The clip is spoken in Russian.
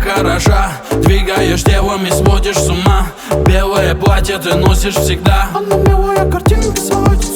хороша, двигаешь телом и сводишь с ума. Белое платье ты носишь всегда. Она милая картинка сводит